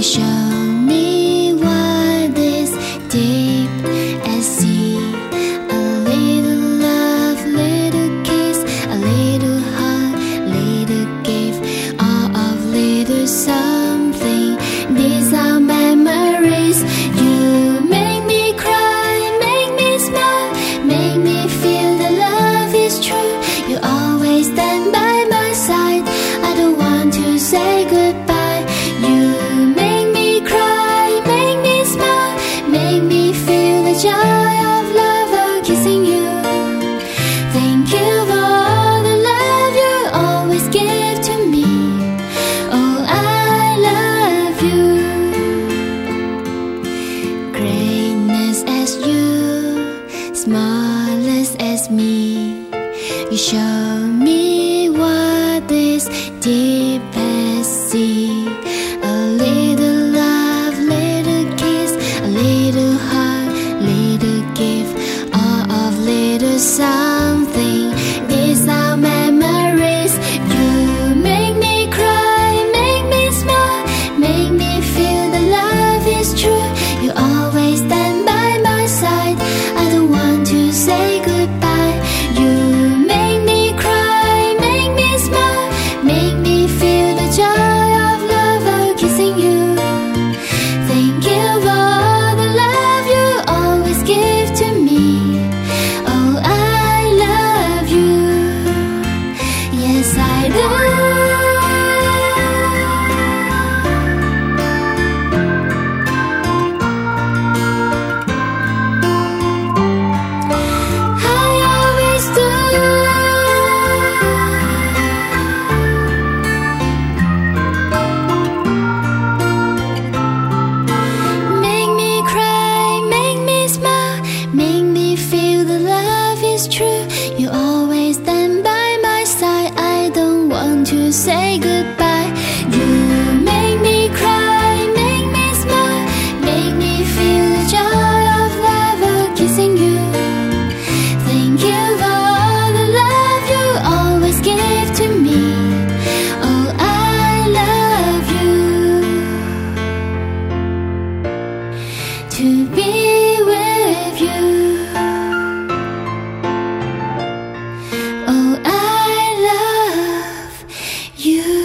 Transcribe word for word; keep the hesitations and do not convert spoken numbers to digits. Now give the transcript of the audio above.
show me what is deep at sea. A little love, little kiss, a little heart, little gift, all of little something. These are memories. You make me cry, make me smile, make me feel that love is true. You always stand by my side. I don't want to say goodbye. You make me cry, make me smile, make me feel the joy of love of kissing you. Thank you for all the love you always give to me. Oh, I love you. Greatness as you, smallest as me. You show me what is deep as sea. A little love, little kiss, a little heart, little gift, all of little something. These are memories. You make me cry, make me smile, make me feel that love is true. You always stand by my side. I don't want to say goodbye. You make me cry, make me smile, make me feel the joy of love of kissing you. Thank you for all the love you always give to me. Oh, I love you. Yes, I do. I always do. Make me cry, make me smile, make me feel the love is true. You always stand by my side. I don't want to say goodbye. You make me cry, make me smile, make me feel the joy of love of kissing you. Thank you for all the love you always give to me. Oh, I love you. To be with you. Oh, I love you.